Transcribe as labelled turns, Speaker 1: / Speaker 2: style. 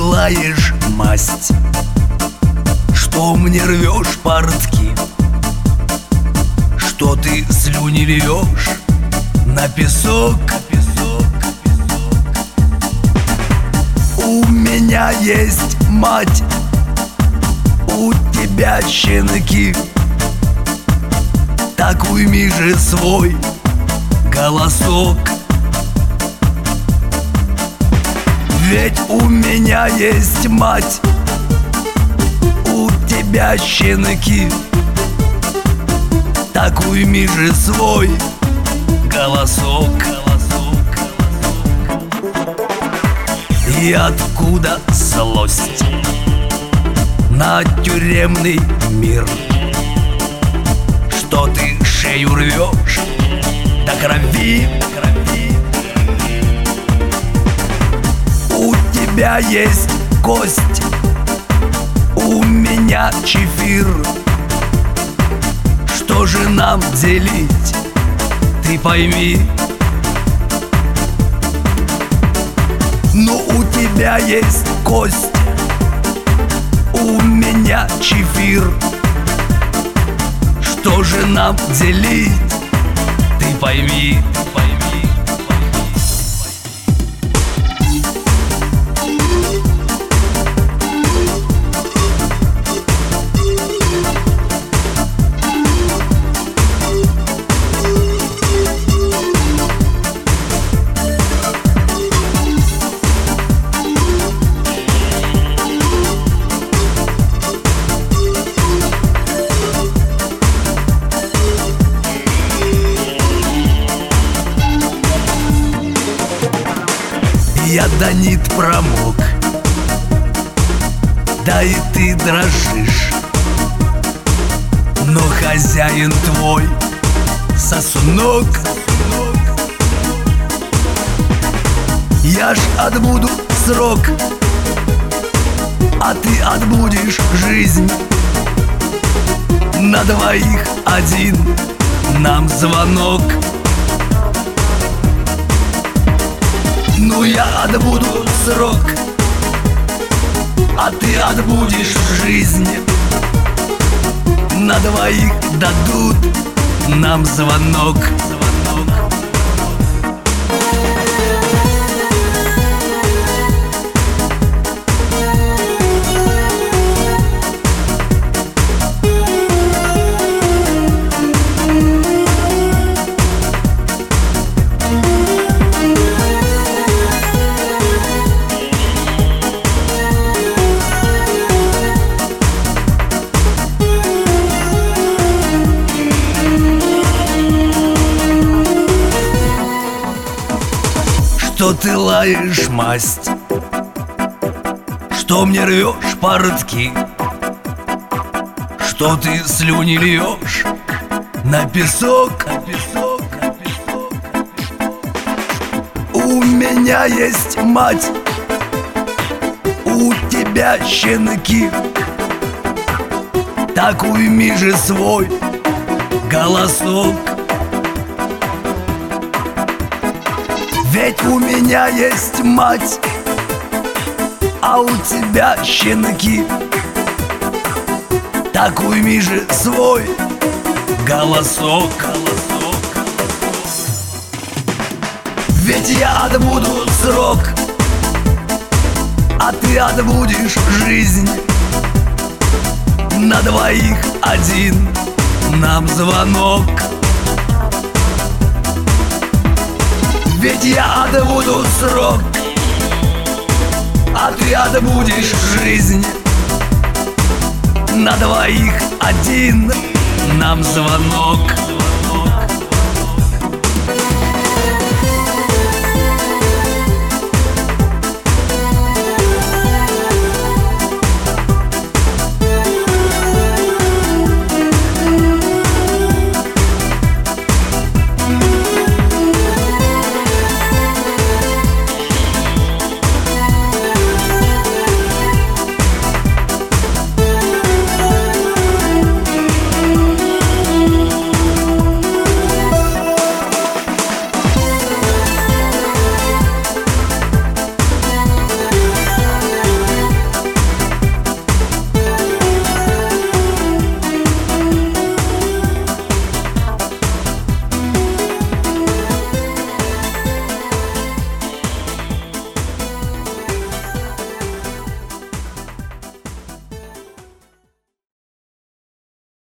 Speaker 1: лаешь масть, что мне рвешь портки, что ты слюни льешь на песок. У меня есть мать, у тебя щенки, так уйми же свой голосок. Ведь у меня есть мать, у тебя щенки, так уйми же свой голосок. И откуда злость на тюремный мир, что ты шею рвешь до крови? У тебя есть кость, у меня чефир. Что же нам делить, ты пойми? Ну, у тебя есть кость, у меня чефир. Что же нам делить, ты пойми? Я до нит промок, да и ты дрожишь, но хозяин твой сосунок. Я ж отбуду срок, а ты отбудешь жизнь. На двоих один нам звонок. Ну, я отбуду срок, а ты отбудешь жизнь. На двоих дадут нам звонок. Что ты лаешь масть, что мне рвешь портки, что ты слюни льешь на песок. У меня есть мать, у тебя щенки, так уйми же свой голосок. Ведь у меня есть мать, а у тебя щенки, так уйми же свой голосок. Ведь я отбуду срок, а ты отбудешь жизнь. На двоих один нам звонок. Ведь я отбуду срок, а ты отбудешь жизнь. На двоих один нам звонок.